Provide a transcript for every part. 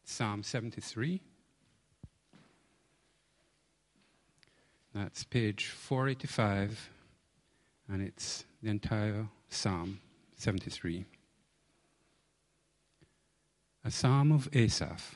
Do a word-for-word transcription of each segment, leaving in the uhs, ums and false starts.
Psalm seventy-three. That's page four eighty-five, and it's the entire Psalm seventy-three. A psalm of Asaph.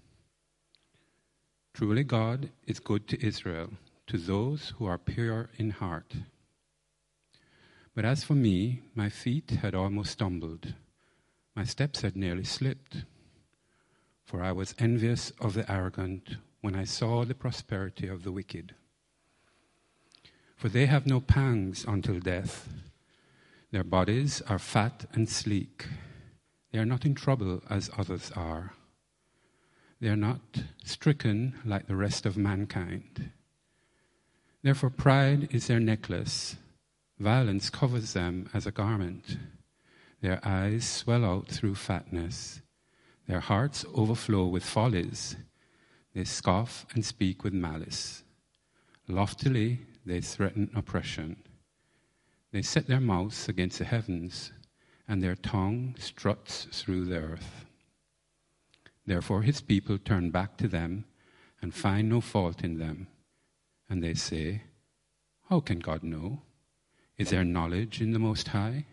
Truly God is good to Israel, to those who are pure in heart. But as for me, my feet had almost stumbled. My steps had nearly slipped. For I was envious of the arrogant when I saw the prosperity of the wicked. For they have no pangs until death. Their bodies are fat and sleek. They are not in trouble as others are. They are not stricken like the rest of mankind. Therefore pride is their necklace. Violence covers them as a garment. Their eyes swell out through fatness. Their hearts overflow with follies. They scoff and speak with malice. Loftily they threaten oppression. They set their mouths against the heavens, and their tongue struts through the earth. Therefore his people turn back to them and find no fault in them. And they say, how can God know? Is there knowledge in the Most High?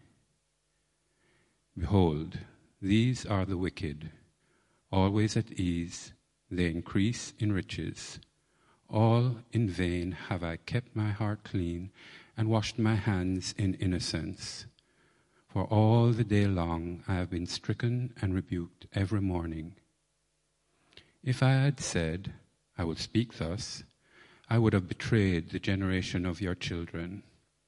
Behold, these are the wicked, always at ease, they increase in riches. All in vain have I kept my heart clean and washed my hands in innocence. For all the day long I have been stricken and rebuked every morning. If I had said, I will speak thus, I would have betrayed the generation of your children.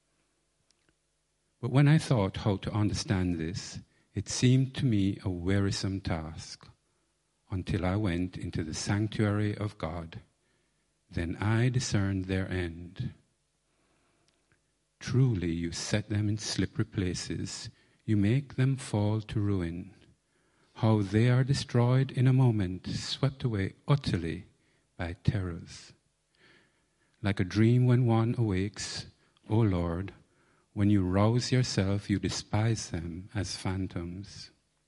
But when I thought how to understand this, it seemed to me a wearisome task, until I went into the sanctuary of God. Then I discerned their end. Truly you set them in slippery places. You make them fall to ruin. How they are destroyed in a moment, swept away utterly by terrors. Like a dream when one awakes, O Lord, when you rouse yourself, you despise them as phantoms.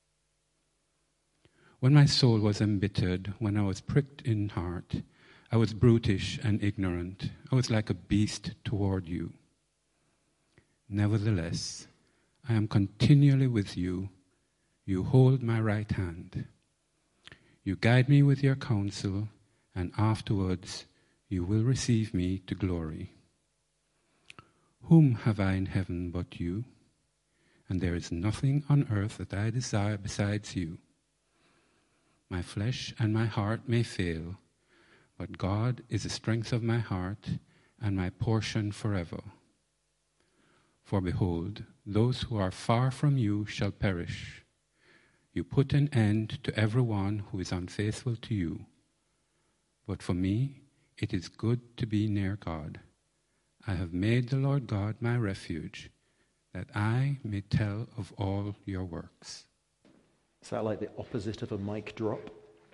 When my soul was embittered, when I was pricked in heart, I was brutish and ignorant. I was like a beast toward you. Nevertheless, I am continually with you. You hold my right hand. You guide me with your counsel, and afterwards you will receive me to glory. Whom have I in heaven but you? And there is nothing on earth that I desire besides you. My flesh and my heart may fail, but God is the strength of my heart and my portion forever. For behold, those who are far from you shall perish. You put an end to everyone who is unfaithful to you. But for me, it is good to be near God. I have made the Lord God my refuge, that I may tell of all your works. Is that like the opposite of a mic drop?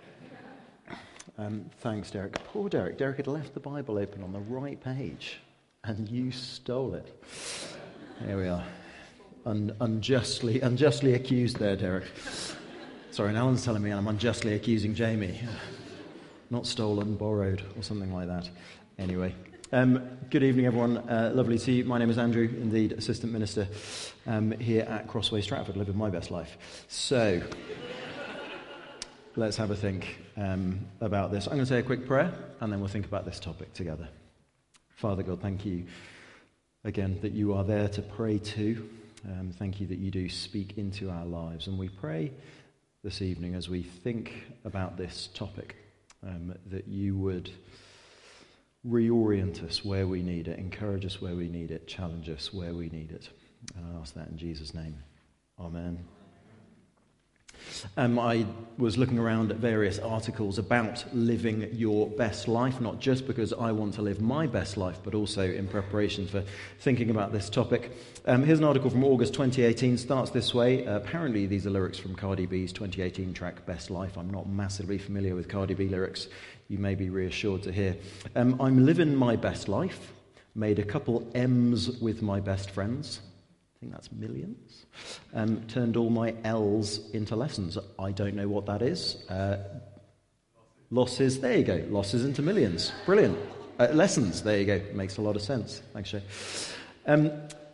Um, thanks, Derek. Poor Derek. Derek had left the Bible open on the right page, and you stole it. Here we are. Un- unjustly, unjustly accused there, Derek. Sorry, and Alan's telling me I'm unjustly accusing Jamie. Not stolen, borrowed, or something like that. Anyway. Um, good evening, everyone. Uh, lovely to see you. My name is Andrew, indeed, Assistant Minister um, here at Crossway Stratford, living my best life. So, let's have a think um, about this. I'm going to say a quick prayer, and then we'll think about this topic together. Father God, thank you again that you are there to pray to. Um, thank you that you do speak into our lives. And we pray this evening as we think about this topic, um, that you would reorient us where we need it, encourage us where we need it, challenge us where we need it. And I ask that in Jesus' name. Amen. Um, I was looking around at various articles about living your best life, not just because I want to live my best life, but also in preparation for thinking about this topic. Um, here's an article from August twenty eighteen, starts this way. Uh, apparently these are lyrics from Cardi B's twenty eighteen track, Best Life. I'm not massively familiar with Cardi B lyrics. You may be reassured to hear. Um, I'm living my best life, made a couple M's with my best friends. I think that's millions. Um, turned all my L's into lessons. I don't know what that is. Uh, Losses, there you go. Losses into millions. Brilliant. Uh, lessons, there you go. Makes a lot of sense. Thanks, Shay. Um,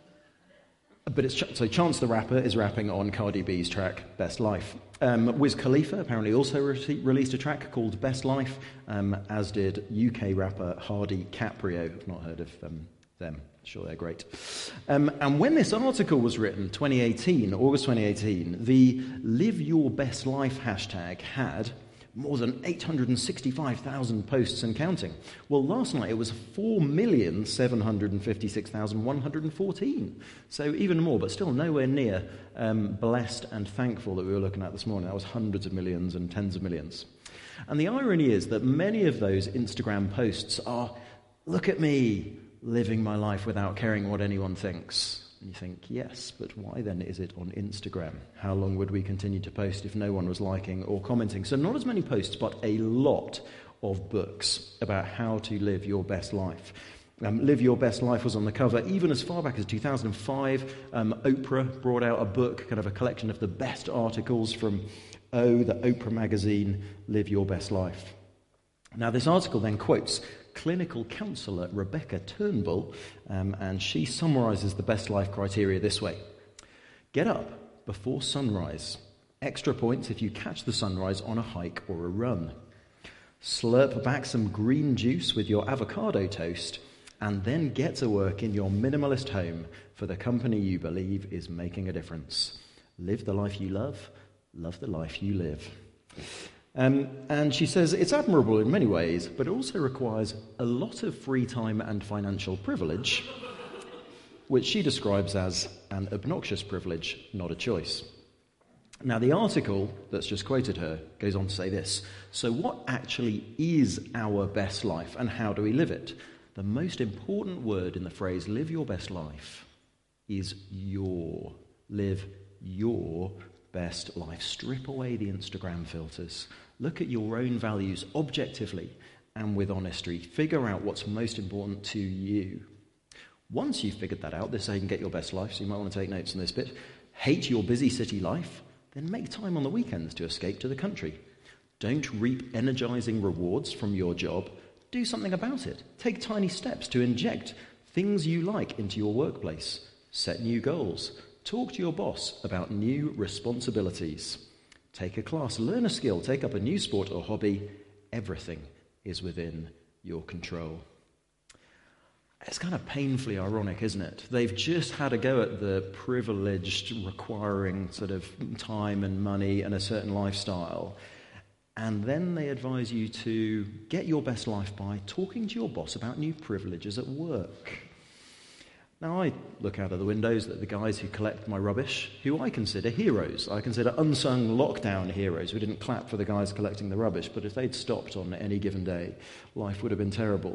but it's so Chance the Rapper is rapping on Cardi B's track Best Life. Um, Wiz Khalifa apparently also re- released a track called Best Life, um, as did U K rapper Hardy Caprio. I've not heard of um, them. Sure, they're great. Um, and when this article was written, twenty eighteen, August twenty eighteen, the Live Your Best Life hashtag had more than eight hundred sixty-five thousand posts and counting. Well, last night it was four million seven hundred fifty-six thousand one hundred fourteen. So even more, but still nowhere near um, blessed and thankful that we were looking at this morning. That was hundreds of millions and tens of millions. And the irony is that many of those Instagram posts are, look at me, living my life without caring what anyone thinks. And you think, yes, but why then is it on Instagram? How long would we continue to post if no one was liking or commenting? So not as many posts, but a lot of books about how to live your best life. Um, Live Your Best Life was on the cover even as far back as two thousand five. Um, Oprah brought out a book, kind of a collection of the best articles from O, the Oprah magazine, Live Your Best Life. Now this article then quotes clinical counsellor Rebecca Turnbull, um, and she summarises the best life criteria this way. Get up before sunrise. Extra points if you catch the sunrise on a hike or a run. Slurp back some green juice with your avocado toast, and then get to work in your minimalist home for the company you believe is making a difference. Live the life you love, love the life you live. Um, and she says it's admirable in many ways, but it also requires a lot of free time and financial privilege, which she describes as an obnoxious privilege, not a choice. Now, the article that's just quoted her goes on to say this. So what actually is our best life, and how do we live it? The most important word in the phrase live your best life is your. Live your best life. Strip away the Instagram filters. Look at your own values objectively and with honesty. Figure out what's most important to you. Once you've figured that out, this is how you can get your best life, so you might want to take notes on this bit. Hate your busy city life, then make time on the weekends to escape to the country. Don't reap energizing rewards from your job. Do something about it. Take tiny steps to inject things you like into your workplace. Set new goals. Talk to your boss about new responsibilities. Take a class, learn a skill, take up a new sport or hobby. Everything is within your control. It's kind of painfully ironic, isn't it? They've just had a go at the privileged, requiring sort of time and money and a certain lifestyle. And then they advise you to get your best life by talking to your boss about new privileges at work. Now, I look out of the windows at the guys who collect my rubbish, who I consider heroes. I consider unsung lockdown heroes. We didn't clap for the guys collecting the rubbish, but if they'd stopped on any given day, life would have been terrible.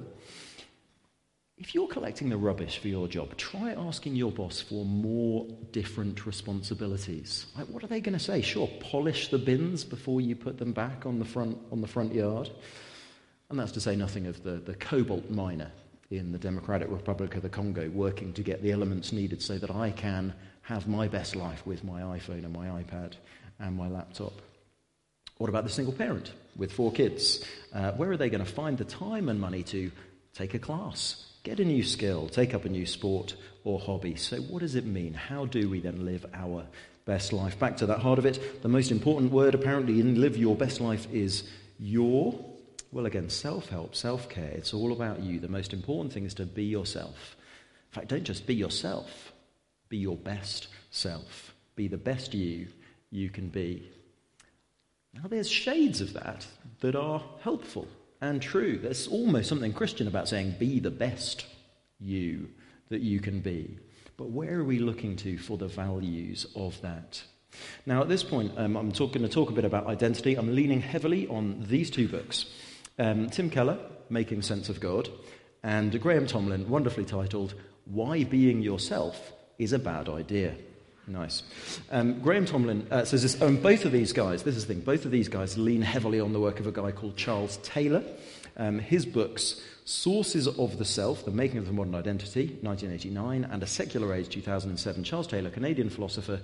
If you're collecting the rubbish for your job, try asking your boss for more different responsibilities. Like, what are they going to say? Sure, polish the bins before you put them back on the front on the front yard. And that's to say nothing of the, the cobalt miner in the Democratic Republic of the Congo working to get the elements needed so that I can have my best life with my iPhone and my iPad and my laptop. What about the single parent with four kids? Uh, where are they going to find the time and money to take a class, get a new skill, take up a new sport or hobby? So what does it mean? How do we then live our best life? Back to that heart of it, the most important word apparently in live your best life is your. Well, again, self-help, self-care, it's all about you. The most important thing is to be yourself. In fact, don't just be yourself, be your best self. Be the best you you can be. Now, there's shades of that that are helpful and true. There's almost something Christian about saying, be the best you that you can be. But where are we looking to for the values of that? Now, at this point, um, I'm talk- going to talk a bit about identity. I'm leaning heavily on these two books. Um, Tim Keller, Making Sense of God, and Graham Tomlin, wonderfully titled, Why Being Yourself is a Bad Idea. Nice. Um, Graham Tomlin uh, says this, um, both of these guys, this is the thing, both of these guys lean heavily on the work of a guy called Charles Taylor. Um, his books, Sources of the Self, The Making of the Modern Identity, nineteen eighty-nine, and A Secular Age, two thousand seven. Charles Taylor, Canadian philosopher,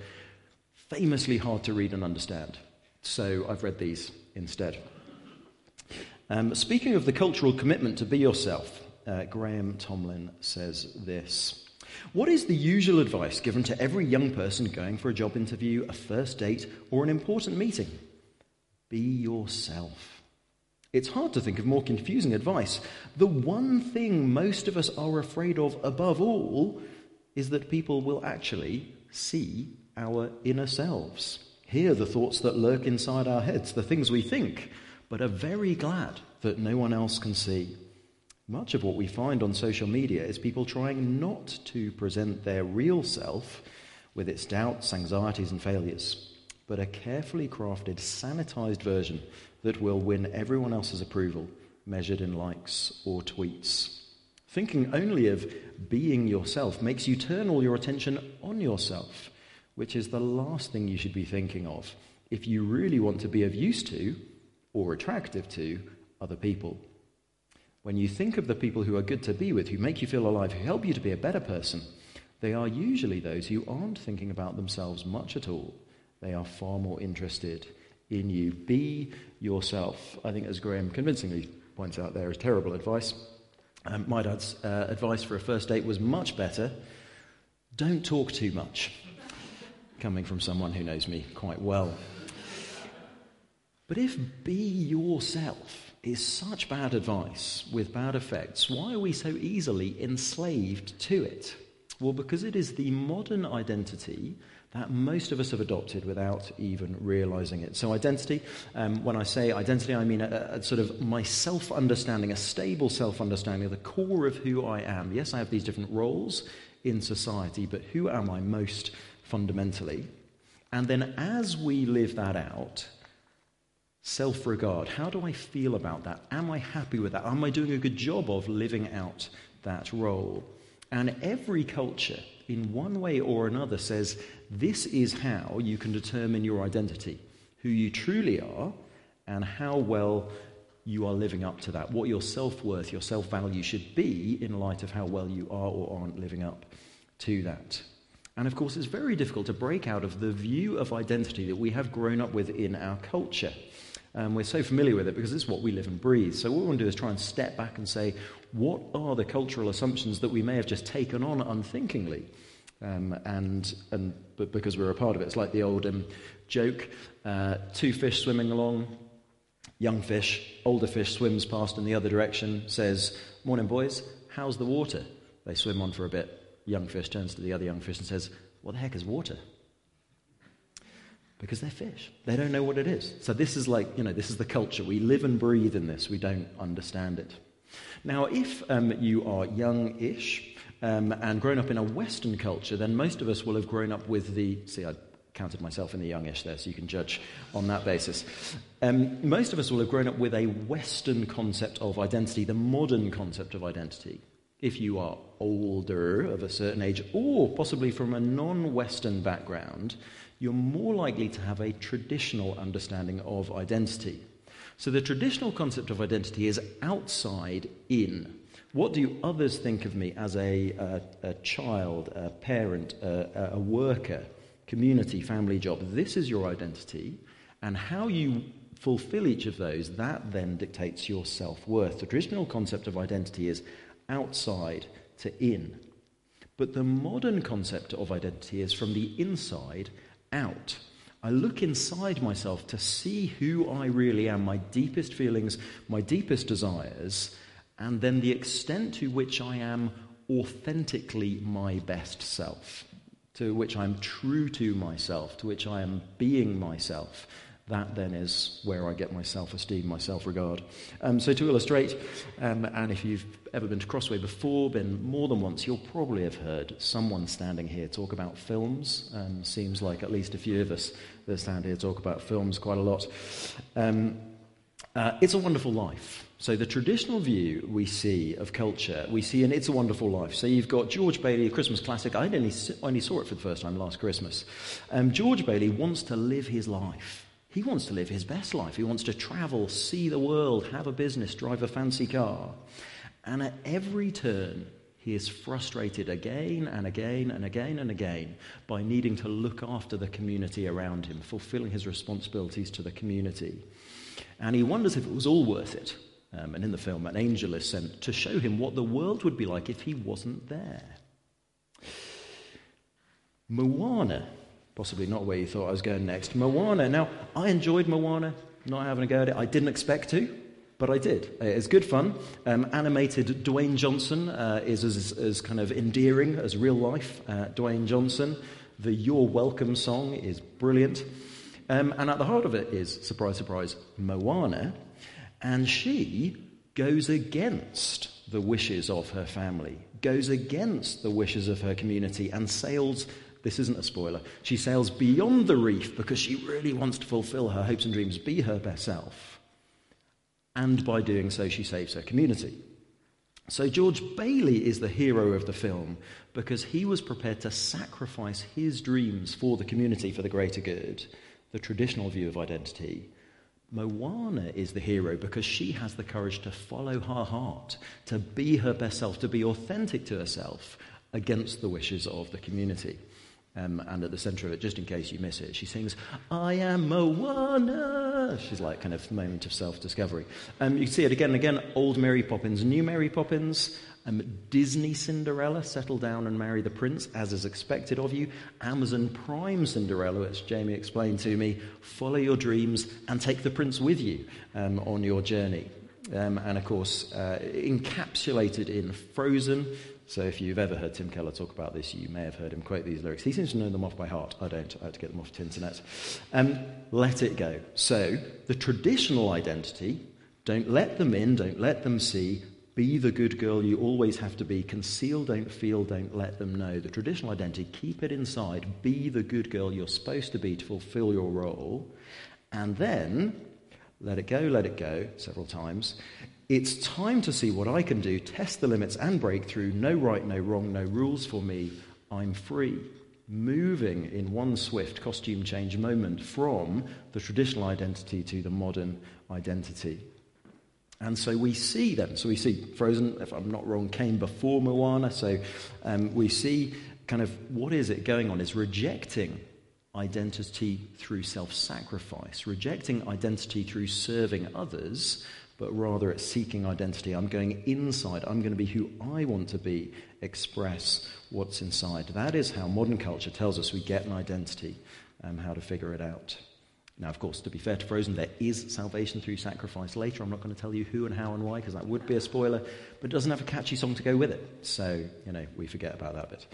famously hard to read and understand. So I've read these instead. Um, speaking of the cultural commitment to be yourself, uh, Graham Tomlin says this. What is the usual advice given to every young person going for a job interview, a first date, or an important meeting? Be yourself. It's hard to think of more confusing advice. The one thing most of us are afraid of above all is that people will actually see our inner selves, hear the thoughts that lurk inside our heads, the things we think, but are very glad that no one else can see. Much of what we find on social media is people trying not to present their real self with its doubts, anxieties and failures, but a carefully crafted, sanitized version that will win everyone else's approval, measured in likes or tweets. Thinking only of being yourself makes you turn all your attention on yourself, which is the last thing you should be thinking of if you really want to be of use to or attractive to other people. When you think of the people who are good to be with, who make you feel alive, who help you to be a better person, they are usually those who aren't thinking about themselves much at all. They are far more interested in you. Be yourself. I think, as Graham convincingly points out there, is terrible advice. Um, my dad's uh, advice for a first date was much better. Don't talk too much. Coming from someone who knows me quite well. But if be yourself is such bad advice with bad effects, why are we so easily enslaved to it? Well, because it is the modern identity that most of us have adopted without even realizing it. So identity, um, when I say identity, I mean a, a sort of my self-understanding, a stable self-understanding of the core of who I am. Yes, I have these different roles in society, but who am I most fundamentally? And then as we live that out, self-regard, how do I feel about that? Am I happy with that? Am I doing a good job of living out that role? And every culture, in one way or another, says this is how you can determine your identity, who you truly are, and how well you are living up to that, what your self-worth, your self-value should be in light of how well you are or aren't living up to that. And of course, it's very difficult to break out of the view of identity that we have grown up with in our culture. Um, we're so familiar with it because it's what we live and breathe. So what we want to do is try and step back and say, what are the cultural assumptions that we may have just taken on unthinkingly? Um, and and but because we're a part of it, it's like the old um, joke, uh, two fish swimming along, young fish, older fish swims past in the other direction, says, "Morning, boys, how's the water?" They swim on for a bit. Young fish turns to the other young fish and says, "What the heck is water?" Because they're fish. They don't know what it is. So this is like, you know, this is the culture. We live and breathe in this. We don't understand it. Now, if um, you are young-ish um, and grown up in a Western culture, then most of us will have grown up with the... See, I counted myself in the youngish there, so you can judge on that basis. Um, most of us will have grown up with a Western concept of identity, the modern concept of identity. If you are older, of a certain age, or possibly from a non-Western background, you're more likely to have a traditional understanding of identity. So the traditional concept of identity is outside in. What do others think of me as a, a, a child, a parent, a, a worker, community, family, job? This is your identity. And how you fulfill each of those, that then dictates your self-worth. The traditional concept of identity is outside to in. But the modern concept of identity is from the inside out. I look inside myself to see who I really am, my deepest feelings, my deepest desires, and then the extent to which I am authentically my best self, to which I'm true to myself, to which I am being myself. That then is where I get my self-esteem, my self-regard. Um, so to illustrate, um, and if you've ever been to Crossway before, been more than once, you'll probably have heard someone standing here talk about films. Um, seems like at least a few of us that stand here talk about films quite a lot. Um, uh, It's a Wonderful Life. So the traditional view we see of culture, we see in It's a Wonderful Life. So you've got George Bailey, a Christmas classic. I only, only saw it for the first time last Christmas. Um, George Bailey wants to live his life. He wants to live his best life. He wants to travel, see the world, have a business, drive a fancy car. And at every turn, he is frustrated again and again and again and again by needing to look after the community around him, fulfilling his responsibilities to the community. And he wonders if it was all worth it. Um, and in the film, an angel is sent to show him what the world would be like if he wasn't there. Moana, possibly not where you thought I was going next. Moana, now, I enjoyed Moana, not having a go at it. I didn't expect to, but I did. It's good fun. Um, animated Dwayne Johnson uh, is as, as kind of endearing as real life uh, Dwayne Johnson. The You're Welcome song is brilliant. Um, and at the heart of it is, surprise, surprise, Moana. And she goes against the wishes of her family, goes against the wishes of her community, and sails, this isn't a spoiler, she sails beyond the reef because she really wants to fulfill her hopes and dreams, be her best self. And by doing so, she saves her community. So George Bailey is the hero of the film because he was prepared to sacrifice his dreams for the community, for the greater good, the traditional view of identity. Moana is the hero because she has the courage to follow her heart, to be her best self, to be authentic to herself against the wishes of the community. Um, and at the centre of it, just in case you miss it, she sings, "I am Moana." She's like kind of moment of self-discovery. Um, you can see it again and again, old Mary Poppins, new Mary Poppins, um, Disney Cinderella, settle down and marry the prince, as is expected of you. Amazon Prime Cinderella, which Jamie explained to me, follow your dreams and take the prince with you um, on your journey. Um, and of course, uh, encapsulated in Frozen. So if you've ever heard Tim Keller talk about this, you may have heard him quote these lyrics. He seems to know them off by heart. I don't. I had to get them off the internet. Um, let it go. So the traditional identity, don't let them in, don't let them see. Be the good girl you always have to be. Conceal, don't feel, don't let them know. The traditional identity, keep it inside. Be the good girl you're supposed to be to fulfill your role. And then, let it go, let it go, several times. It's time to see what I can do, test the limits and break through. No right, no wrong, no rules for me. I'm free. Moving in one swift costume change moment from the traditional identity to the modern identity. And so we see them. So we see Frozen, if I'm not wrong, came before Moana. So um, we see kind of what is it going on? It's rejecting identity through self-sacrifice, rejecting identity through serving others, but rather it's seeking identity. I'm going inside. I'm going to be who I want to be, express what's inside. That is how modern culture tells us we get an identity, um, how to figure it out. Now, of course, to be fair to Frozen, there is salvation through sacrifice later. I'm not going to tell you who and how and why, because that would be a spoiler, but it doesn't have a catchy song to go with it. So, you know, we forget about that bit.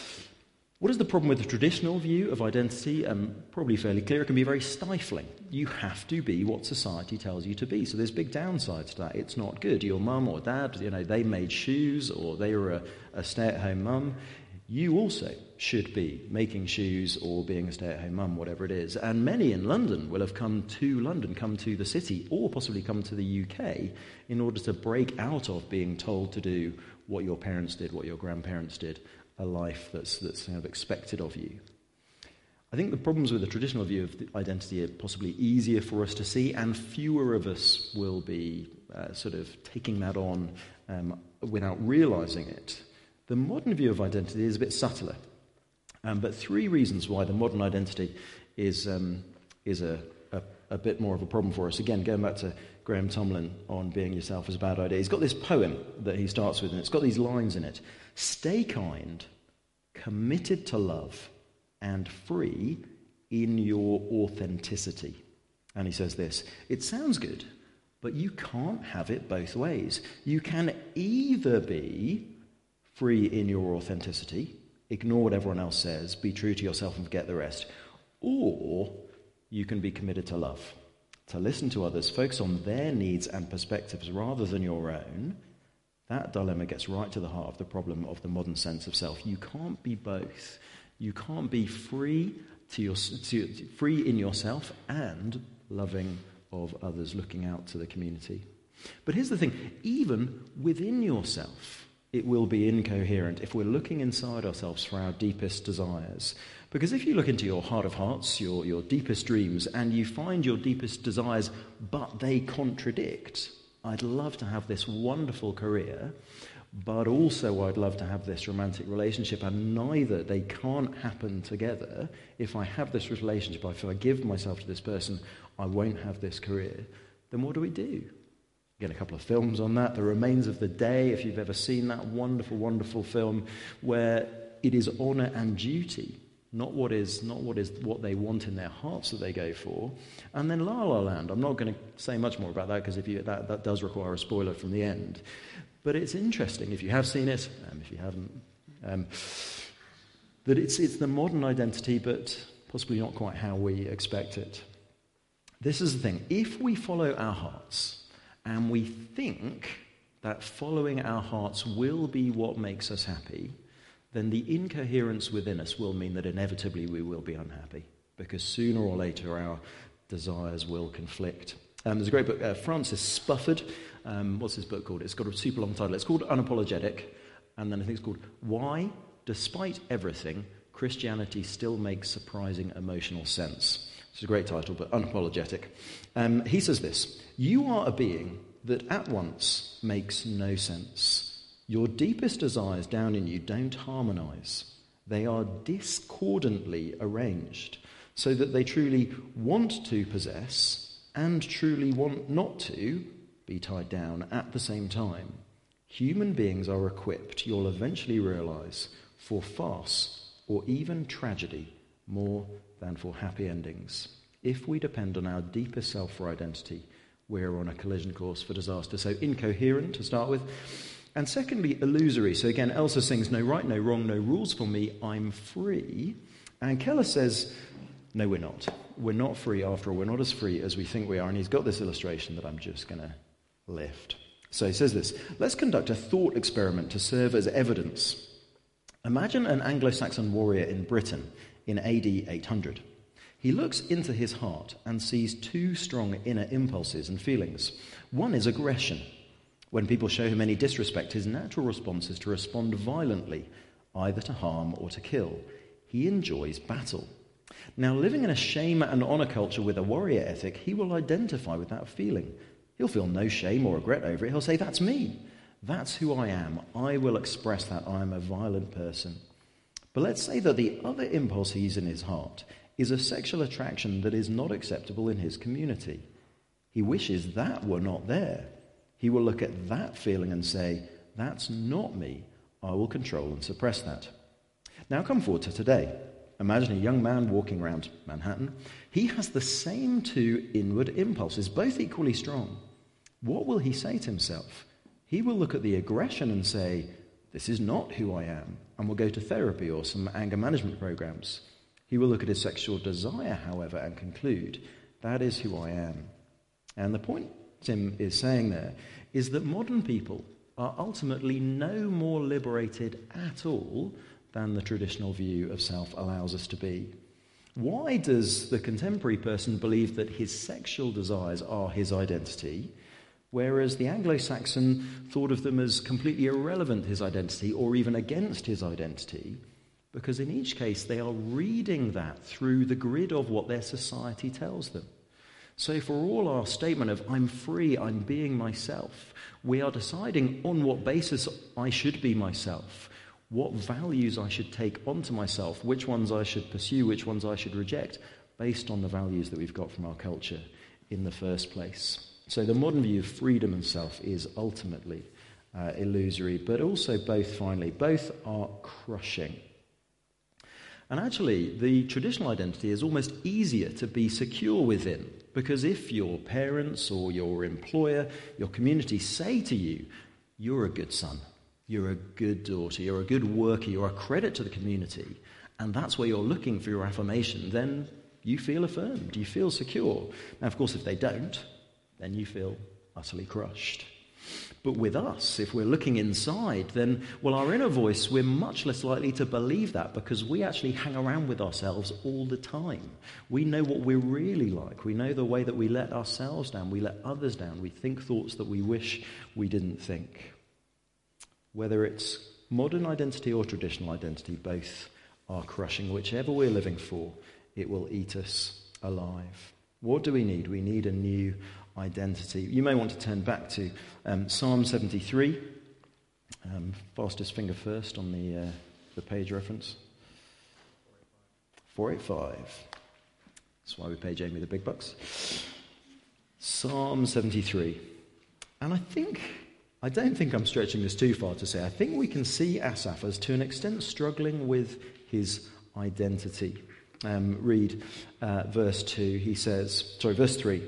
What is the problem with the traditional view of identity? Um, probably fairly clear. It can be very stifling. You have to be what society tells you to be. So there's big downsides to that. It's not good. Your mum or dad, you know, they made shoes or they were a, a stay-at-home mum. You also should be making shoes or being a stay-at-home mum, whatever it is. And many in London will have come to London, come to the city, or possibly come to the U K in order to break out of being told to do what your parents did, what your grandparents did, a life that's that's kind of expected of you. I think the problems with the traditional view of the identity are possibly easier for us to see, and fewer of us will be uh, sort of taking that on um, without realising it. The modern view of identity is a bit subtler, um, but three reasons why the modern identity is um, is a, a, a bit more of a problem for us. Again, going back to Graham Tomlin on being yourself is a bad idea. He's got this poem that he starts with, and it's got these lines in it. Stay kind, committed to love, and free in your authenticity. And he says this, it sounds good, but you can't have it both ways. You can either be free in your authenticity, ignore what everyone else says, be true to yourself and forget the rest, or you can be committed to love, to listen to others, focus on their needs and perspectives rather than your own. That dilemma gets right to the heart of the problem of the modern sense of self. You can't be both. You can't be free to your, to, free in yourself and loving of others, looking out to the community. But here's the thing, even within yourself, it will be incoherent if we're looking inside ourselves for our deepest desires. Because if you look into your heart of hearts, your, your deepest dreams, and you find your deepest desires, but they contradict, I'd love to have this wonderful career, but also I'd love to have this romantic relationship, and neither, they can't happen together. If I have this relationship, if I give myself to this person, I won't have this career. Then what do we do? Again, a couple of films on that. The Remains of the Day, if you've ever seen that wonderful, wonderful film, where it is honour and duty, not what is not what is what they want in their hearts that they go for. And then La La Land. I'm not going to say much more about that because if you that, that does require a spoiler from the end. But it's interesting, if you have seen it, um, if you haven't, um, that it's it's the modern identity, but possibly not quite how we expect it. This is the thing. If we follow our hearts, and we think that following our hearts will be what makes us happy, then the incoherence within us will mean that inevitably we will be unhappy, because sooner or later our desires will conflict. Um, there's a great book, uh, Francis Spufford. Um, what's his book called? It's got a super long title. It's called Unapologetic, and then I think it's called Why, Despite Everything, Christianity Still Makes Surprising Emotional Sense. It's a great title, but unapologetic. Um, he says this: you are a being that at once makes no sense. Your deepest desires down in you don't harmonize. They are discordantly arranged so that they truly want to possess and truly want not to be tied down at the same time. Human beings are equipped, you'll eventually realize, for farce or even tragedy more than for happy endings. If we depend on our deepest self for identity, we're on a collision course for disaster. So incoherent to start with. And secondly, illusory. So again, Elsa sings, no right, no wrong, no rules for me, I'm free. And Keller says, no, we're not. We're not free after all. We're not as free as we think we are. And he's got this illustration that I'm just going to lift. So he says this: let's conduct a thought experiment to serve as evidence. Imagine an Anglo-Saxon warrior in Britain in A D eight hundred. He looks into his heart and sees two strong inner impulses and feelings. One is aggression. When people show him any disrespect, his natural response is to respond violently, either to harm or to kill. He enjoys battle. Now, living in a shame and honour culture with a warrior ethic, he will identify with that feeling. He'll feel no shame or regret over it. He'll say, that's me. That's who I am. I will express that. I am a violent person. But let's say that the other impulse he's in his heart is a sexual attraction that is not acceptable in his community. He wishes that were not there. He will look at that feeling and say, that's not me. I will control and suppress that. Now come forward to today. Imagine a young man walking around Manhattan. He has the same two inward impulses, both equally strong. What will he say to himself? He will look at the aggression and say, this is not who I am, and will go to therapy or some anger management programs. He will look at his sexual desire, however, and conclude, that is who I am. And the point Tim is saying there is that modern people are ultimately no more liberated at all than the traditional view of self allows us to be. Why does the contemporary person believe that his sexual desires are his identity, whereas the Anglo-Saxon thought of them as completely irrelevant to his identity or even against his identity? Because in each case they are reading that through the grid of what their society tells them. So for all our statement of I'm free, I'm being myself, we are deciding on what basis I should be myself, what values I should take onto myself, which ones I should pursue, which ones I should reject, based on the values that we've got from our culture in the first place. So the modern view of freedom and self is ultimately uh, illusory, but also both, finally, both are crushing. And actually, the traditional identity is almost easier to be secure within, because if your parents or your employer, your community say to you, you're a good son, you're a good daughter, you're a good worker, you're a credit to the community, and that's where you're looking for your affirmation, then you feel affirmed, you feel secure. Now, of course, if they don't, then you feel utterly crushed. But with us, if we're looking inside, then, well, our inner voice, we're much less likely to believe that because we actually hang around with ourselves all the time. We know what we're really like. We know the way that we let ourselves down, we let others down, we think thoughts that we wish we didn't think. Whether it's modern identity or traditional identity, both are crushing. Whichever we're living for, it will eat us alive. What do we need? We need a new identity. You may want to turn back to um, Psalm seventy-three. Um, fastest finger first on the uh, the page reference. four eighty-five. That's why we pay Jamie the big bucks. Psalm seventy-three. And I think, I don't think I'm stretching this too far to say, I think we can see Asaph as to an extent struggling with his identity. Um, read uh, verse two, he says, sorry, verse three.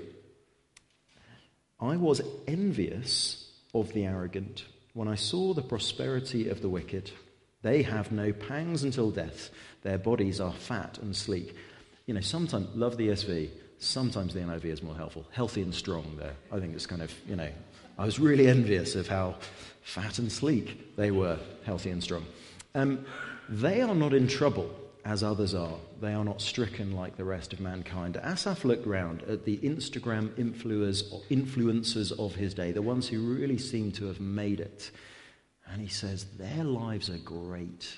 I was envious of the arrogant when I saw the prosperity of the wicked. They have no pangs until death. Their bodies are fat and sleek. You know, sometimes, love the E S V, sometimes the N I V is more helpful. Healthy and strong there. I think it's kind of, you know, I was really envious of how fat and sleek they were, healthy and strong. Um, they are not in trouble as others are. They are not stricken like the rest of mankind. Asaph looked round at the Instagram influencers, influencers of his day, the ones who really seem to have made it. And he says, their lives are great.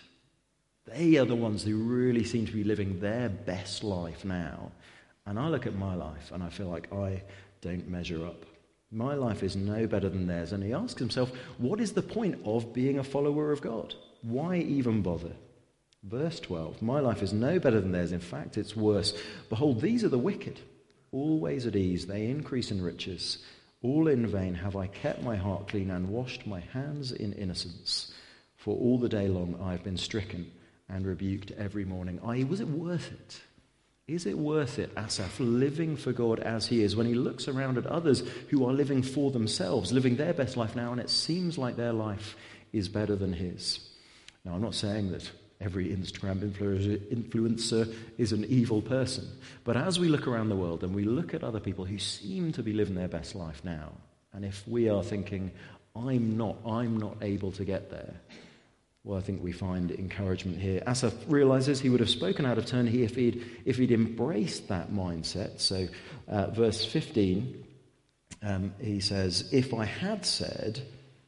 They are the ones who really seem to be living their best life now. And I look at my life and I feel like I don't measure up. My life is no better than theirs. And he asks himself, what is the point of being a follower of God? Why even bother? Verse twelve, my life is no better than theirs. In fact, it's worse. Behold, these are the wicked, always at ease. They increase in riches. All in vain have I kept my heart clean and washed my hands in innocence. For all the day long I have been stricken and rebuked every morning. that is, was it worth it? Is it worth it, Asaph, living for God as he is, when he looks around at others who are living for themselves, living their best life now, and it seems like their life is better than his? Now, I'm not saying that every Instagram influencer is an evil person. But as we look around the world and we look at other people who seem to be living their best life now, and if we are thinking, I'm not, I'm not able to get there, well, I think we find encouragement here. Asaph realizes he would have spoken out of turn if he'd, if he'd embraced that mindset. So uh, verse fifteen, um, he says, if I had said,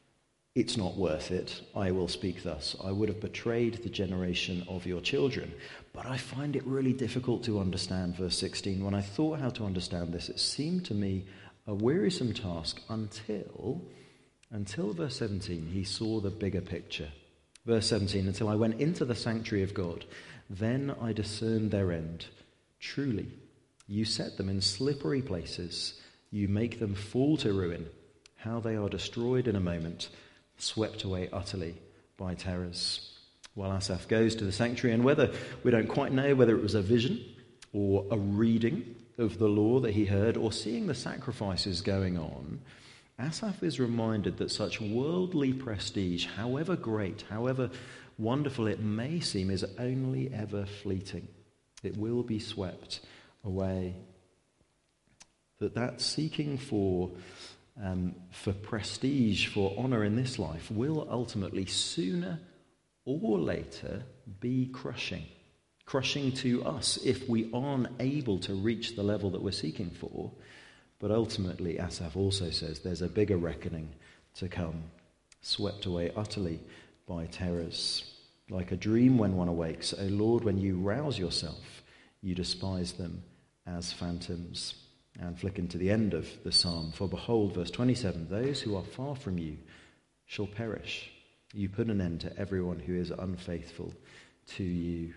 it's not worth it, I will speak thus. I would have betrayed the generation of your children. But I find it really difficult to understand, verse sixteen. When I thought how to understand this, it seemed to me a wearisome task until, until verse seventeen, he saw the bigger picture. Verse seventeen, until I went into the sanctuary of God, then I discerned their end. Truly, you set them in slippery places. You make them fall to ruin. How they are destroyed in a moment, swept away utterly by terrors. Well, Asaph goes to the sanctuary, and whether we don't quite know whether it was a vision or a reading of the law that he heard or seeing the sacrifices going on, Asaph is reminded that such worldly prestige, however great, however wonderful it may seem, is only ever fleeting. It will be swept away. That that seeking for Um, for prestige, for honour in this life, will ultimately, sooner or later, be crushing. Crushing to us if we aren't able to reach the level that we're seeking for. But ultimately, Asaph also says there's a bigger reckoning to come, swept away utterly by terrors. Like a dream when one awakes, O Lord, when you rouse yourself, you despise them as phantoms. And flicking to the end of the psalm, for behold, verse twenty-seven, those who are far from you shall perish. You put an end to everyone who is unfaithful to you.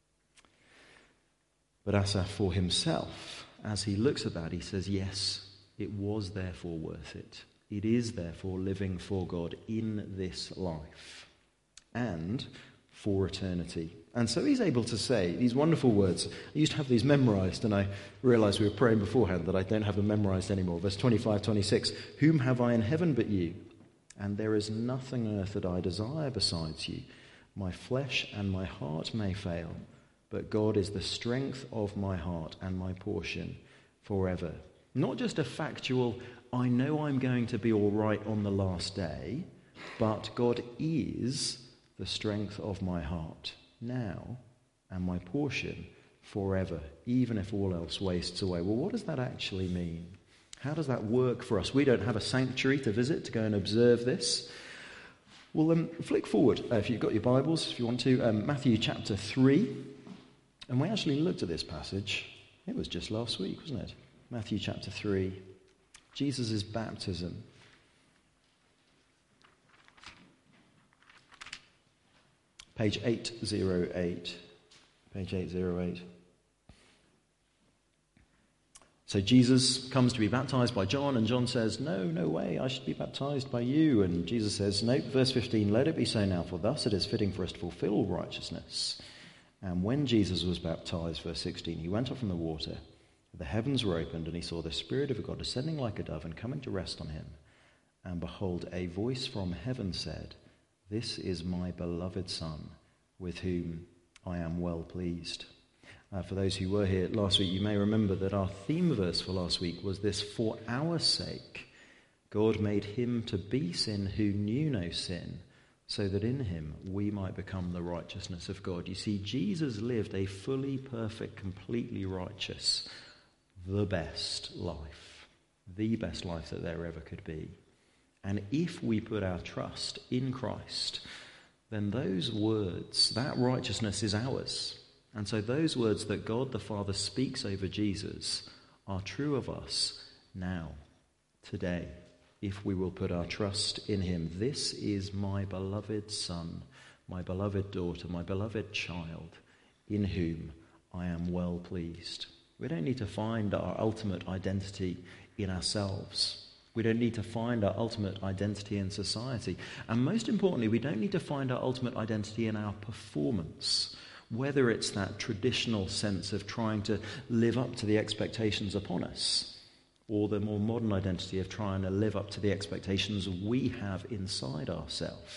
But Asaph for himself, as he looks at that, he says, yes, it was therefore worth it. It is therefore living for God in this life and for eternity. And so he's able to say these wonderful words. I used to have these memorized, and I realized we were praying beforehand that I don't have them memorized anymore. Verse twenty-five, twenty-six, whom have I in heaven but you? And there is nothing on earth that I desire besides you. My flesh and my heart may fail, but God is the strength of my heart and my portion forever. Not just a factual, I know I'm going to be all right on the last day, but God is the strength of my heart now and my portion forever, even if all else wastes away. Well, what does that actually mean? How does that work for us? We don't have a sanctuary to visit to go and observe this. Well, um, flick forward, uh, if you've got your Bibles, if you want to, um, Matthew chapter three. And we actually looked at this passage. It was just last week, wasn't it? Matthew chapter three. Jesus' baptism. Page eight oh eight. Page eight oh eight. So Jesus comes to be baptized by John, and John says, no, no way, I should be baptized by you. And Jesus says, no, verse fifteen, let it be so now, for thus it is fitting for us to fulfill all righteousness. And when Jesus was baptized, verse sixteen, he went up from the water, the heavens were opened, and he saw the Spirit of God descending like a dove and coming to rest on him. And behold, a voice from heaven said, this is my beloved Son, with whom I am well pleased. Uh, for those who were here last week, you may remember that our theme verse for last week was this: for our sake, God made him to be sin who knew no sin, so that in him we might become the righteousness of God. You see, Jesus lived a fully perfect, completely righteous, the best life, the best life that there ever could be. And if we put our trust in Christ, then those words, that righteousness is ours. And so those words that God the Father speaks over Jesus are true of us now, today, if we will put our trust in him. This is my beloved Son, my beloved daughter, my beloved child, in whom I am well pleased. We don't need to find our ultimate identity in ourselves. We don't need to find our ultimate identity in society. And most importantly, we don't need to find our ultimate identity in our performance. Whether it's that traditional sense of trying to live up to the expectations upon us, or the more modern identity of trying to live up to the expectations we have inside ourselves.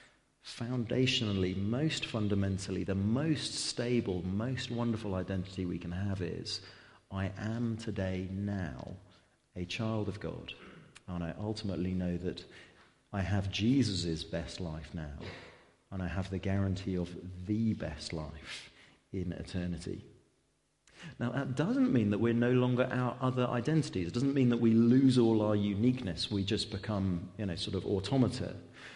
Foundationally, most fundamentally, the most stable, most wonderful identity we can have is, I am today now a child of God, and I ultimately know that I have Jesus' best life now. And I have the guarantee of the best life in eternity. Now, that doesn't mean that we're no longer our other identities. It doesn't mean that we lose all our uniqueness. We just become, you know, sort of automata.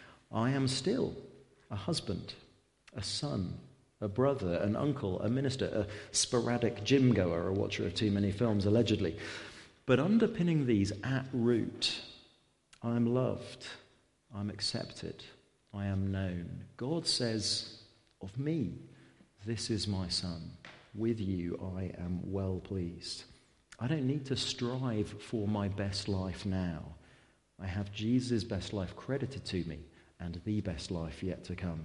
I am still a husband, a son, a brother, an uncle, a minister, a sporadic gym goer, a watcher of too many films, allegedly. But underpinning these at root, I'm loved, I'm accepted, I am known. God says of me, this is my Son. With you I am well pleased. I don't need to strive for my best life now. I have Jesus' best life credited to me and the best life yet to come.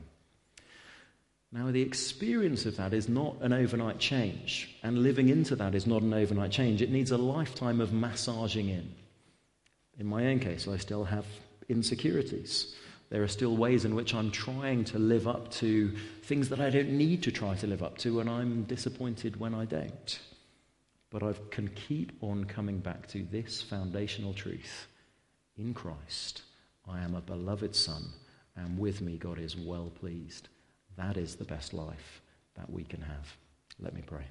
Now, the experience of that is not an overnight change, and living into that is not an overnight change. It needs a lifetime of massaging in. In my own case, I still have insecurities. There are still ways in which I'm trying to live up to things that I don't need to try to live up to, and I'm disappointed when I don't. But I can keep on coming back to this foundational truth. In Christ, I am a beloved Son, and with me God is well pleased. That is the best life that we can have. Let me pray.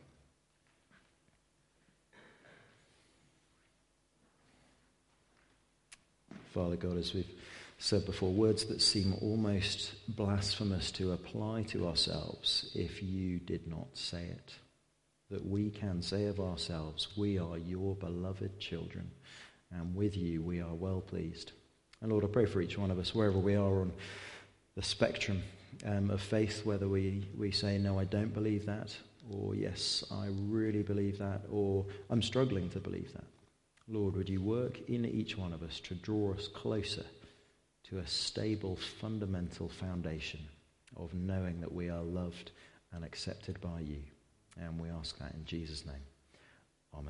Father God, as we've said before, words that seem almost blasphemous to apply to ourselves if you did not say it. That we can say of ourselves, we are your beloved children, and with you we are well pleased. And Lord, I pray for each one of us, wherever we are on the spectrum um, of faith, whether we, we say, no, I don't believe that, or yes, I really believe that, or I'm struggling to believe that. Lord, would you work in each one of us to draw us closer to a stable, fundamental foundation of knowing that we are loved and accepted by you. And we ask that in Jesus' name. Amen.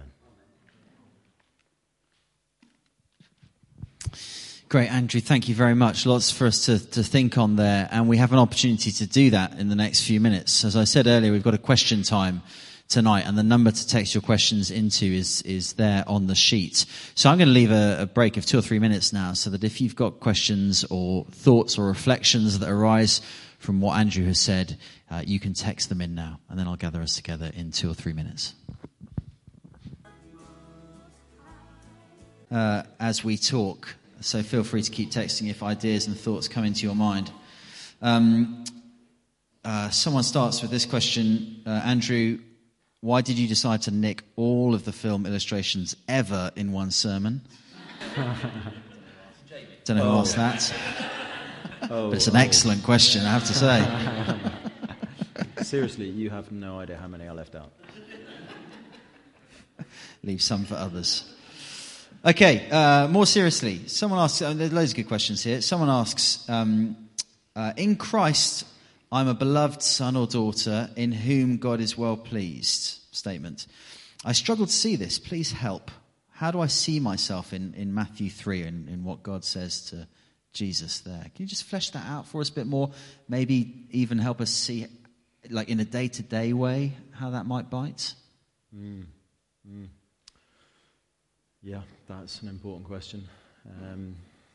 Great, Andrew. Thank you very much. Lots for us to, to think on there. And we have an opportunity to do that in the next few minutes. As I said earlier, we've got a question time tonight, and the number to text your questions into is is there on the sheet. So I'm going to leave a, a break of two or three minutes now, so that if you've got questions or thoughts or reflections that arise from what Andrew has said, uh, you can text them in now, and then I'll gather us together in two or three minutes. Uh, as we talk, so feel free to keep texting if ideas and thoughts come into your mind. Um, uh, someone starts with this question, uh, Andrew. Why did you decide to nick all of the film illustrations ever in one sermon? Don't know who oh. asked that. Oh, but it's an oh. excellent question, I have to say. Seriously, you have no idea how many I left out. leave some for others. Okay, uh, more seriously, someone asks, uh, there's loads of good questions here. Someone asks, um, uh, in Christ, I'm a beloved son or daughter in whom God is well pleased. Statement. I struggle to see this. Please help. How do I see myself in, in Matthew three and in what God says to Jesus there? Can you just flesh that out for us a bit more? Maybe even help us see, like in a day-to-day way, how that might bite? Mm. Mm. Yeah, that's an important question. Um,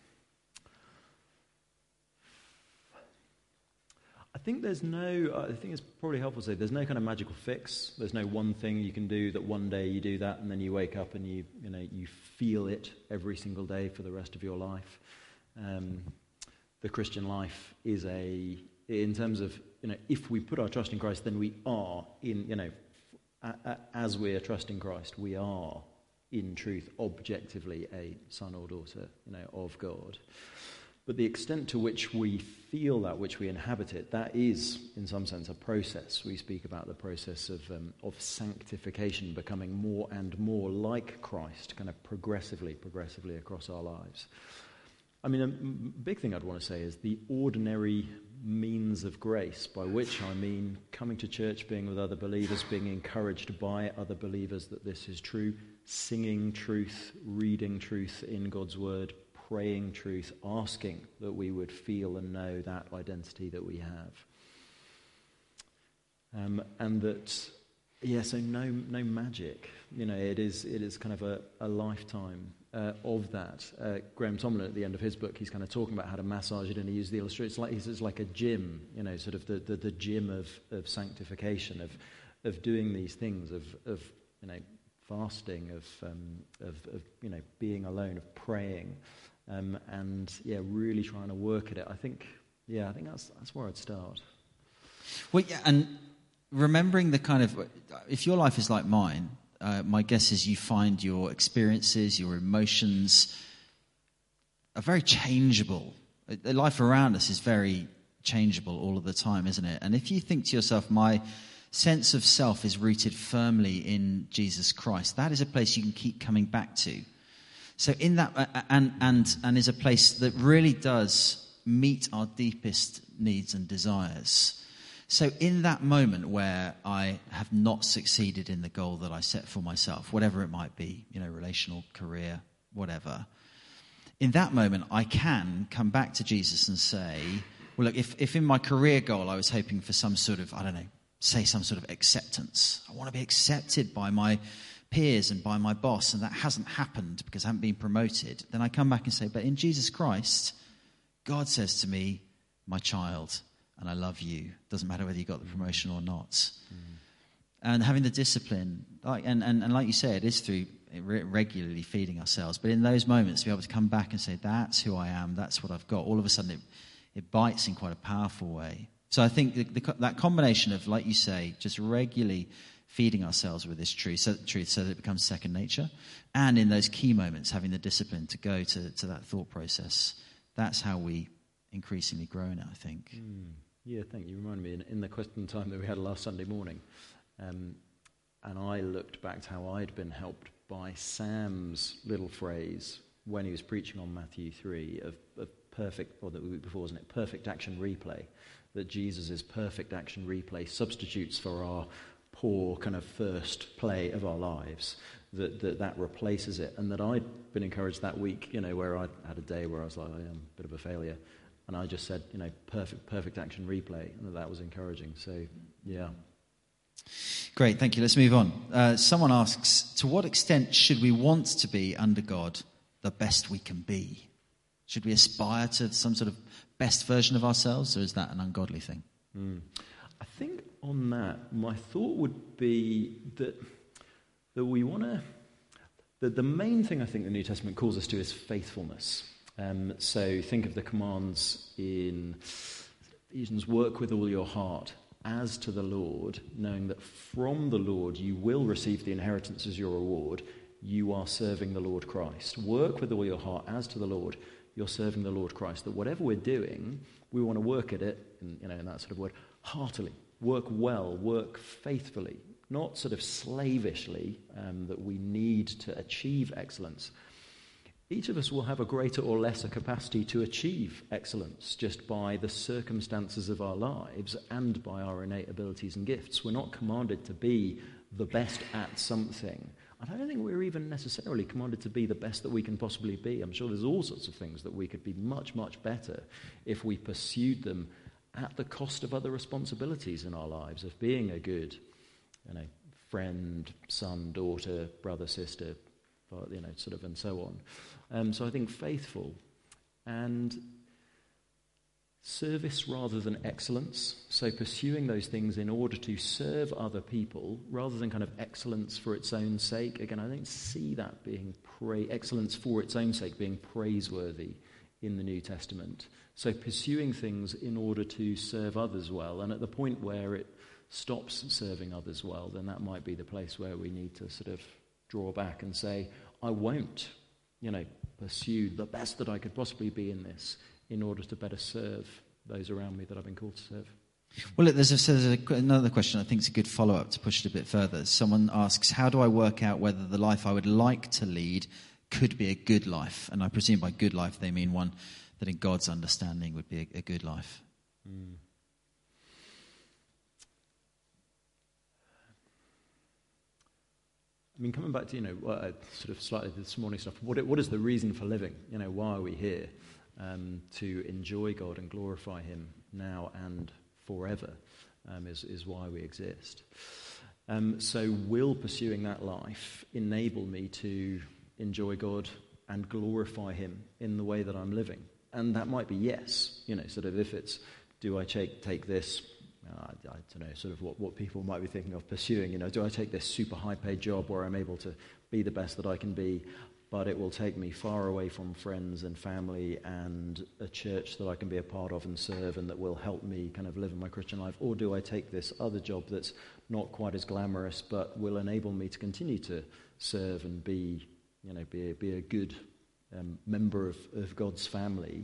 I think there's no, I think it's probably helpful to say there's no kind of magical fix. There's no one thing you can do that one day you do that and then you wake up and you, you know, you feel it every single day for the rest of your life. Um, the Christian life is a, in terms of, you know, if we put our trust in Christ, then we are in, you know, a, a, as we are trusting Christ, we are in truth, objectively, a son or daughter, you know, of God. But the extent to which we feel that, which we inhabit it, that is, in some sense, a process. We speak about the process of um, of sanctification, becoming more and more like Christ, kind of progressively, progressively across our lives. I mean, a big thing I'd want to say is the ordinary means of grace, by which I mean coming to church, being with other believers, being encouraged by other believers that this is true, singing truth, reading truth in God's word, praying truth, asking that we would feel and know that identity that we have. Um, and that, yeah, so no no magic. You know, it is it is kind of a, a lifetime uh, of that. Uh, Graham Tomlin, at the end of his book, he's kind of talking about how to massage it, and he used the illustration. It's like, it's like a gym, you know, sort of the, the, the gym of, of sanctification, of of doing these things, of, of you know, fasting, of, um, of, of, you know, being alone, of praying, um, and, yeah, really trying to work at it. I think, yeah, I think that's that's where I'd start. Well, yeah, and remembering the kind of, if your life is like mine, uh, my guess is you find your experiences, your emotions are very changeable. The life around us is very changeable all of the time, isn't it? And if you think to yourself, my sense of self is rooted firmly in Jesus Christ, that is a place you can keep coming back to. So in that, uh, and and and is a place that really does meet our deepest needs and desires. So in that moment where I have not succeeded in the goal that I set for myself, whatever it might be, you know, relational, career, whatever, in that moment I can come back to Jesus and say, well, look, if, if in my career goal I was hoping for some sort of, I don't know, say some sort of acceptance, I want to be accepted by my peers and by my boss, and that hasn't happened because I haven't been promoted, then I come back and say, but in Jesus Christ, God says to me, my child, and I love you. Doesn't matter whether you got the promotion or not. Mm. And having the discipline, like, and, and, and like you say, it is through re- regularly feeding ourselves. But in those moments, to be able to come back and say, that's who I am, that's what I've got, all of a sudden it, it bites in quite a powerful way. So I think the, the, that combination of, like you say, just regularly feeding ourselves with this truth so, truth so that it becomes second nature, and in those key moments, having the discipline to go to, to that thought process, that's how we increasingly grow in it, I think. Mm. Yeah, thank you. You remind me, in, in the question time that we had last Sunday morning, um, and I looked back to how I'd been helped by Sam's little phrase when he was preaching on Matthew three of, of perfect, or the week before, wasn't it, perfect action replay, that Jesus' perfect action replay substitutes for our poor kind of first play of our lives, that that, that replaces it, and that I'd been encouraged that week, you know, where I had a day where I was like, I am a bit of a failure. And I just said, you know, perfect perfect action replay, and that was encouraging. So, yeah. Great, thank you. Let's move on. Uh, someone asks, to what extent should we want to be under God the best we can be? Should we aspire to some sort of best version of ourselves, or is that an ungodly thing? Mm. I think on that, my thought would be that that we want to... that the main thing I think the New Testament calls us to is faithfulness. Um, so think of the commands in Ephesians: work with all your heart as to the Lord, knowing that from the Lord you will receive the inheritance as your reward. You are serving the Lord Christ. Work with all your heart as to the Lord. You're serving the Lord Christ. That whatever we're doing, we want to work at it, in, you know, in that sort of word, heartily. Work well, work faithfully, not sort of slavishly um, that we need to achieve excellence. Each of us will have a greater or lesser capacity to achieve excellence just by the circumstances of our lives and by our innate abilities and gifts. We're not commanded to be the best at something. I don't think we're even necessarily commanded to be the best that we can possibly be. I'm sure there's all sorts of things that we could be much, much better if we pursued them at the cost of other responsibilities in our lives, of being a good, you know, friend, son, daughter, brother, sister, you know, sort of, and so on. Um, so I think faithful and service rather than excellence. So pursuing those things in order to serve other people rather than kind of excellence for its own sake. Again, I don't see that being pra- excellence for its own sake being praiseworthy in the New Testament. So pursuing things in order to serve others well. And at the point where it stops serving others well, then that might be the place where we need to sort of draw back and say, I won't, you know, pursue the best that I could possibly be in this in order to better serve those around me that I've been called to serve. Well, there's, a, there's a, another question I think is a good follow-up to push it a bit further. Someone asks, how do I work out whether the life I would like to lead could be a good life? And I presume by good life they mean one that in God's understanding would be a, a good life. Mm. I mean, coming back to, you know, uh, sort of slightly this morning stuff, what, what is the reason for living? You know, why are we here? Um, to enjoy God and glorify him now and forever um, is, is why we exist. Um, so will pursuing that life enable me to enjoy God and glorify him in the way that I'm living? And that might be yes. You know, sort of if it's, do I take, take this... Uh, I don't know, sort of what, what people might be thinking of pursuing. You know, do I take this super high-paid job where I'm able to be the best that I can be, but it will take me far away from friends and family and a church that I can be a part of and serve and that will help me kind of live in my Christian life? Or do I take this other job that's not quite as glamorous but will enable me to continue to serve and be, you know, be a, be a good um, member of, of God's family?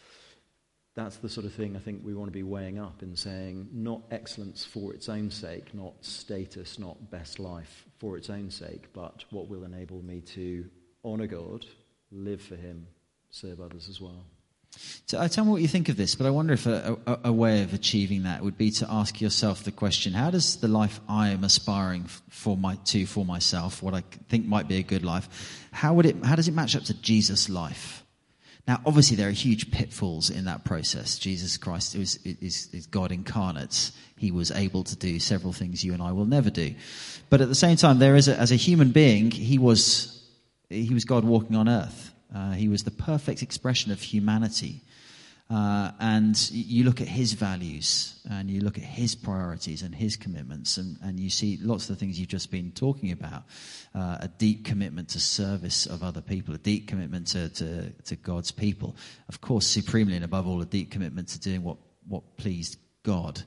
That's the sort of thing I think we want to be weighing up in saying, not excellence for its own sake, not status, not best life for its own sake, but what will enable me to honour God, live for him, serve others as well. So I tell me what you think of this, but I wonder if a, a, a way of achieving that would be to ask yourself the question, how does the life I am aspiring for my, to for myself, what I think might be a good life, how would it? How does it match up to Jesus' life? Now, obviously, there are huge pitfalls in that process. Jesus Christ is, is, is God incarnate. He was able to do several things you and I will never do. But at the same time, there is a, as a human being, he was he was God walking on earth. Uh, he was the perfect expression of humanity. Uh, and you look at his values and you look at his priorities and his commitments, and, and you see lots of the things you've just been talking about. Uh, a deep commitment to service of other people, a deep commitment to, to, to God's people. Of course, supremely and above all, a deep commitment to doing what, what pleased God.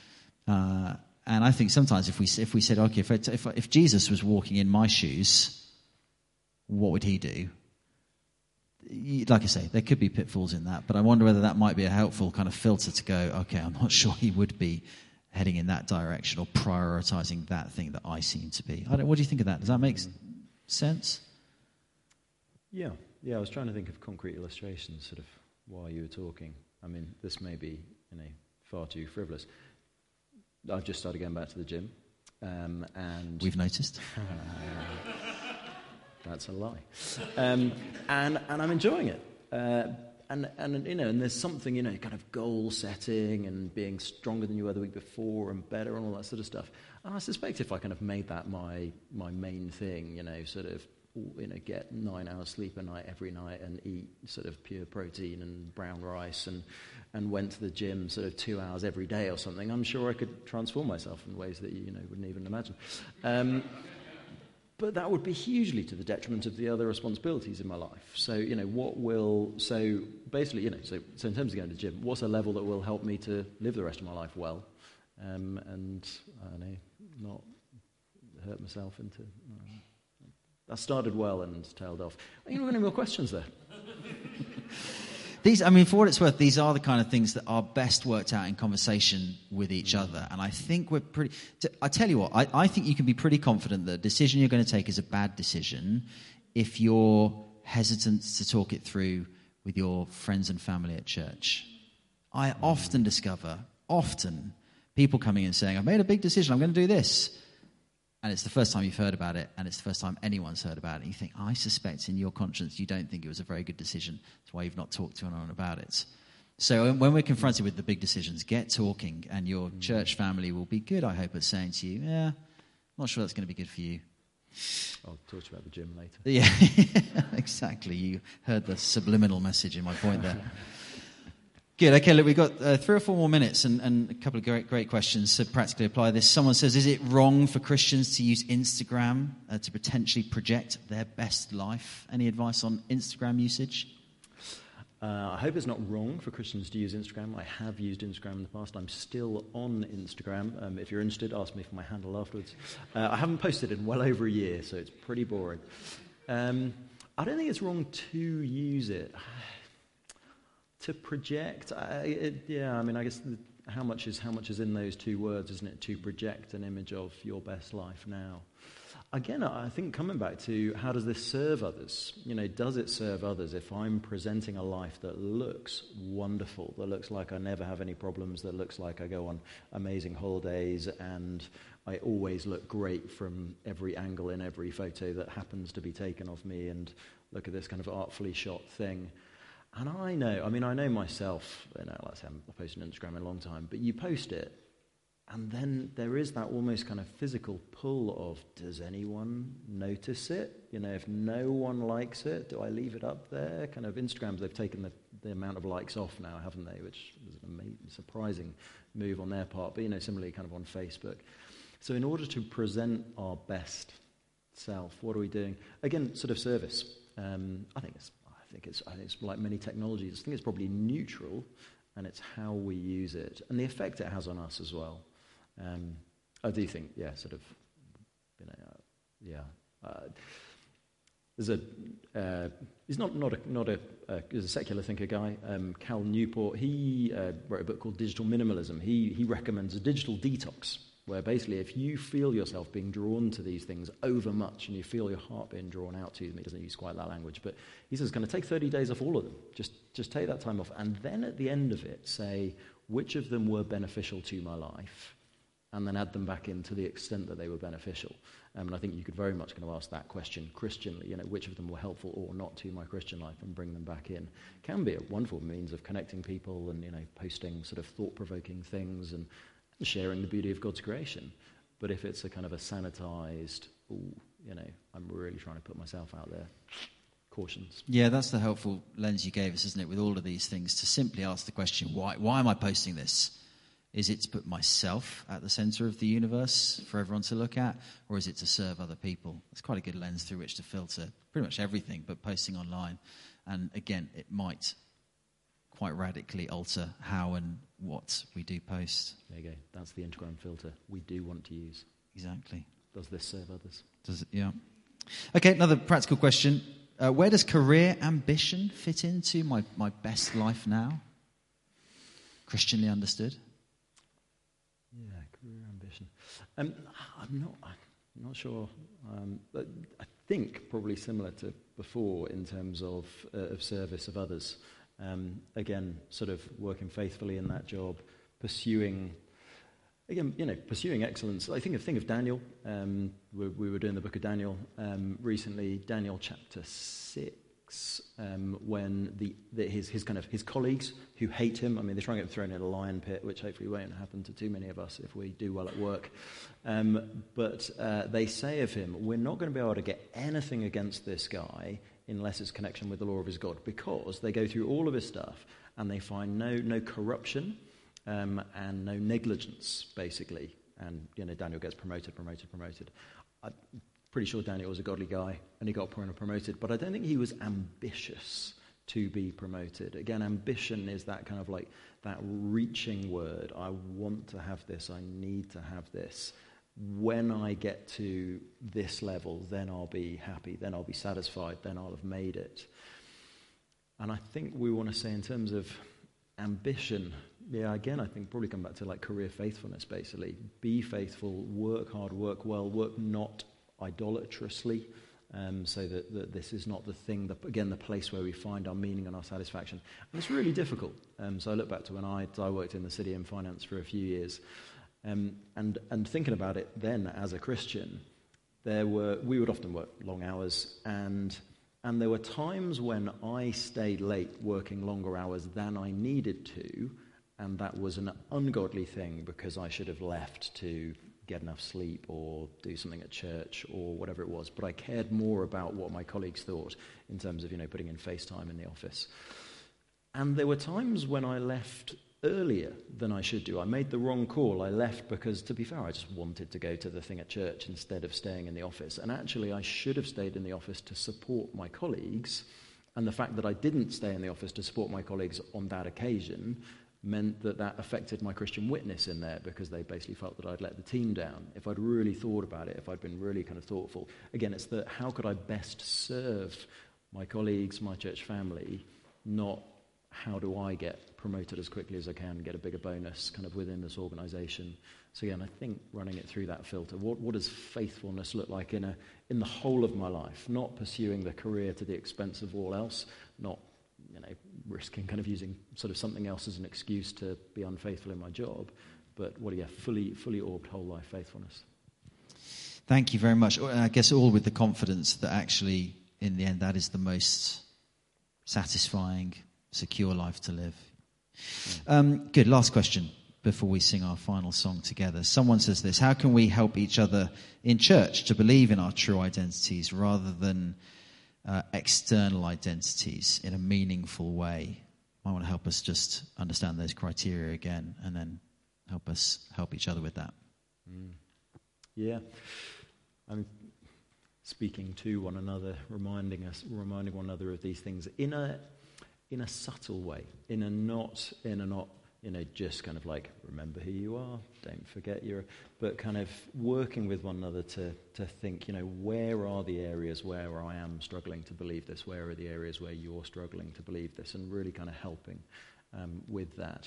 Uh, and I think sometimes if we if we said, okay, if, if if Jesus was walking in my shoes, what would he do? Like I say, there could be pitfalls in that, but I wonder whether that might be a helpful kind of filter to go, okay, I'm not sure he would be heading in that direction or prioritizing that thing that I seem to be. I don't, what do you think of that? Does that make sense? Yeah, yeah. I was trying to think of concrete illustrations, sort of while you were talking. I mean, this may be, you know, far too frivolous. I've just started going back to the gym, um, and we've noticed. That's a lie. Um, and and I'm enjoying it. Uh, and, and, you know, and there's something, you know, kind of goal setting and being stronger than you were the week before and better and all that sort of stuff. And I suspect if I kind of made that my my main thing, you know, sort of, you know, get nine hours sleep a night every night and eat sort of pure protein and brown rice and, and went to the gym sort of two hours every day or something, I'm sure I could transform myself in ways that you, you know, wouldn't even imagine. Um But that would be hugely to the detriment of the other responsibilities in my life. So, you know, what will, so basically, you know, so, so in terms of going to the gym, what's a level that will help me to live the rest of my life well um, and, I don't know, not hurt myself into, uh, that started well and tailed off. Are you got any more questions there? these, I mean, for what it's worth, these are the kind of things that are best worked out in conversation with each other. And I think we're pretty, I tell you what, I, I think you can be pretty confident that the decision you're going to take is a bad decision if you're hesitant to talk it through with your friends and family at church. I often discover, often, people coming in saying, I've made a big decision, I'm going to do this. And it's the first time you've heard about it, and it's the first time anyone's heard about it. And you think, I suspect in your conscience you don't think it was a very good decision. That's why you've not talked to anyone about it. So when we're confronted with the big decisions, get talking, and your mm. church family will be good, I hope, at saying to you, yeah, I'm not sure that's going to be good for you. I'll talk to you about the gym later. Yeah, exactly. You heard the subliminal message in my point there. Good. Okay, look, we've got uh, three or four more minutes and, and a couple of great, great questions to practically apply this. Someone says, is it wrong for Christians to use Instagram uh, to potentially project their best life? Any advice on Instagram usage? Uh, I hope it's not wrong for Christians to use Instagram. I have used Instagram in the past. I'm still on Instagram. Um, if you're interested, ask me for my handle afterwards. Uh, I haven't posted in well over a year, so it's pretty boring. Um, I don't think it's wrong to use it. To project, I, it, yeah, I mean, I guess the, how much is how much is in those two words, isn't it? To project an image of your best life now. Again, I think coming back to how does this serve others? You know, does it serve others if I'm presenting a life that looks wonderful, that looks like I never have any problems, that looks like I go on amazing holidays and I always look great from every angle in every photo that happens to be taken of me, and look at this kind of artfully shot thing. And I know, I mean, I know myself, you know, like I say, I haven't posted on Instagram in a long time, but you post it, and then there is that almost kind of physical pull of, does anyone notice it? You know, if no one likes it, do I leave it up there? Kind of Instagrams, they've taken the, the amount of likes off now, haven't they? Which is an amazing, surprising move on their part, but, you know, similarly kind of on Facebook. So in order to present our best self, what are we doing? Again, sort of service. Um, I think it's I think it's I think it's like many technologies. I think it's probably neutral, and it's how we use it and the effect it has on us as well. Um, I do think, yeah, sort of, you know, uh, yeah. Uh, there's a uh, he's not not a not a uh, he's a secular thinker guy, um, Cal Newport. He uh, wrote a book called Digital Minimalism. He he recommends a digital detox, where basically if you feel yourself being drawn to these things over much and you feel your heart being drawn out to them, he doesn't use quite that language, but he says, kind of take thirty days off all of them. Just just take that time off. And then at the end of it, say, which of them were beneficial to my life? And then add them back in to the extent that they were beneficial. Um, and I think you could very much kind of ask that question Christianly, you know, which of them were helpful or not to my Christian life, and bring them back in. Can be a wonderful means of connecting people and, you know, posting sort of thought-provoking things and sharing the beauty of God's creation. But if it's a kind of a sanitized, ooh, you know, I'm really trying to put myself out there, cautions. Yeah, that's the helpful lens you gave us, isn't it, with all of these things, to simply ask the question, why, why am I posting this? Is it to put myself at the center of the universe for everyone to look at, or is it to serve other people? It's quite a good lens through which to filter pretty much everything, but posting online. And again, it might quite radically alter how and what we do post. There you go. That's the Instagram filter we do want to use. Exactly. Does this serve others? Does it? Yeah. Okay, another practical question. Uh, where does career ambition fit into my, my best life now? Christianly understood. Yeah, career ambition. Um, I'm not. I'm not sure. Um, but I think probably similar to before in terms of uh, of service of others. Um, again, sort of working faithfully in that job, pursuing, again, you know, pursuing excellence. I think of think of Daniel. Um, we, we were doing the book of Daniel um, recently. Daniel chapter six, um, when the, the his his kind of his colleagues who hate him. I mean, they're trying to get him thrown in a lion pit, which hopefully won't happen to too many of us if we do well at work. Um, but uh, they say of him, "We're not going to be able to get anything against this guy unless it's connection with the law of his God," because they go through all of his stuff and they find no no corruption um, and no negligence, basically. And, you know, Daniel gets promoted, promoted, promoted. I'm pretty sure Daniel was a godly guy and he got promoted, but I don't think he was ambitious to be promoted. Again, ambition is that kind of like that reaching word. I want to have this. I need to have this. When I get to this level, then I'll be happy, then I'll be satisfied, then I'll have made it. and I think we want to say in terms of ambition, yeah, again, I think probably come back to like career faithfulness, basically. Be faithful, work hard, work well, work not idolatrously, um, so that, that this is not the thing, that, again, the place where we find our meaning and our satisfaction. And it's really difficult. Um, so I look back to when I, I worked in the city in finance for a few years, um, and, and thinking about it then as a Christian, there were we would often work long hours, and and there were times when I stayed late working longer hours than I needed to, and that was an ungodly thing because I should have left to get enough sleep or do something at church or whatever it was. But I cared more about what my colleagues thought in terms of, you know, putting in FaceTime in the office. And there were times when I left earlier than I should do. I made the wrong call. I left because, to be fair, I just wanted to go to the thing at church instead of staying in the office. And actually, I should have stayed in the office to support my colleagues. And the fact that I didn't stay in the office to support my colleagues on that occasion meant that that affected my Christian witness in there, because they basically felt that I'd let the team down. If I'd really thought about it, if I'd been really kind of thoughtful. Again, it's the how could I best serve my colleagues, my church family, not how do I get promoted as quickly as I can, get a bigger bonus kind of within this organisation. So again, I think running it through that filter, what, what does faithfulness look like in a in the whole of my life? Not pursuing the career to the expense of all else, not you know risking kind of using sort of something else as an excuse to be unfaithful in my job, but what yeah, fully fully orbed whole life faithfulness. Thank you very much. I guess all with the confidence that actually, in the end, that is the most satisfying, secure life to live. Um, good. Last question before we sing our final song together. Someone says this: how can we help each other in church to believe in our true identities rather than uh, external identities in a meaningful way? I want to help us just understand those criteria again, and then help us help each other with that. Mm. Yeah. I'm speaking to one another, reminding us, reminding one another of these things in a in a subtle way, in a not, in a not, you know, just kind of like, remember who you are, don't forget you're, but kind of working with one another to to think, you know, where are the areas where I am struggling to believe this? Where are the areas where you're struggling to believe this? And really kind of helping um, with that.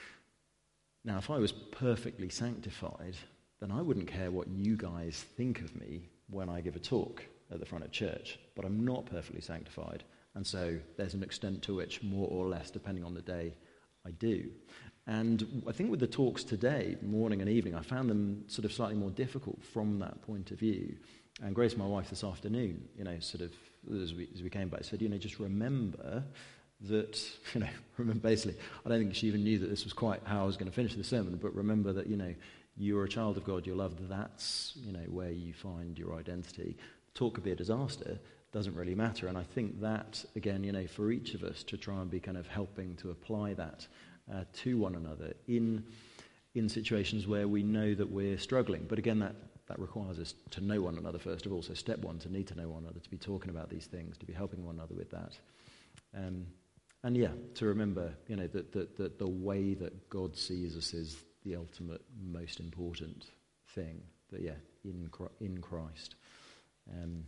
Now, if I was perfectly sanctified, then I wouldn't care what you guys think of me when I give a talk at the front of church. But I'm not perfectly sanctified. And so there's an extent to which, more or less, depending on the day, I do. And I think with the talks today, morning and evening, I found them sort of slightly more difficult from that point of view. And Grace, my wife, this afternoon, you know, sort of, as we, as we came back, said, you know, just remember that, you know, remember basically, I don't think she even knew that this was quite how I was going to finish the sermon, but remember that, you know, you're a child of God, you're loved, that's, you know, where you find your identity. Talk could be a disaster, doesn't really matter. And I think that, again, you know, for each of us to try and be kind of helping to apply that uh, to one another in in situations where we know that we're struggling. But again, that, that requires us to know one another first of all. So step one, to need to know one another, to be talking about these things, to be helping one another with that. Um, and yeah, to remember, you know, that, that, that the way that God sees us is the ultimate, most important thing. That, yeah, in in Christ. Um,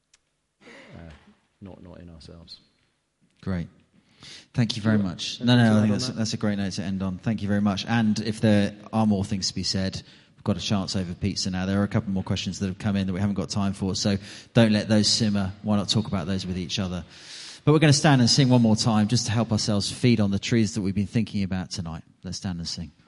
uh, not not in ourselves. Great. Thank you very Sure. much. Anything No, to no, I add think on that's, that? that's a great note to end on. Thank you very much. And if there are more things to be said, we've got a chance over pizza now. There are a couple more questions that have come in that we haven't got time for, so don't let those simmer. Why not talk about those with each other? But we're going to stand and sing one more time just to help ourselves feed on the truths that we've been thinking about tonight. Let's stand and sing.